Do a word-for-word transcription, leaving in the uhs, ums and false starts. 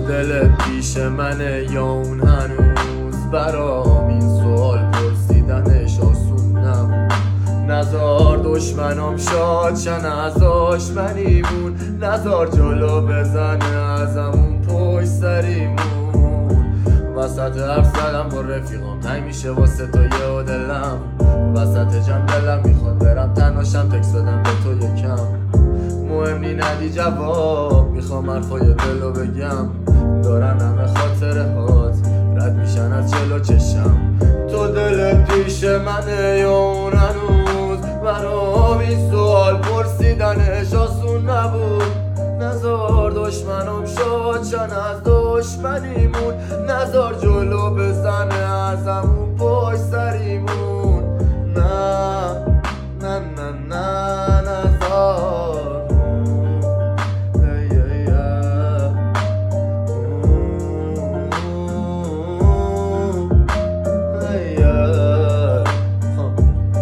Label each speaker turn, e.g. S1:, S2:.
S1: دلت پیش منه یا اون هنوز برام این سوال پرسیدنش آسون نبود. نزار دشمنام شاد شن از دشمنیمون، نزار جلو بزنه ازمون پشت سریمون. وسط حرف زدم با رفیقام تنگ میشه واسه تو یه دلم، وسط جمع دلم میخواد برم تنهاشم تکس بدم به تو یکم. مهم نی ندی جواب، میخوام حرفای دلو بگم، دارن همه خاطره هات رد میشن از جلو چشم. تو دلت پیش منه یا اون هنوز برام این سوال پرسیدنش آسون نبود. نزار دشمنم شاد شن از دشمنیمون، نزار جلو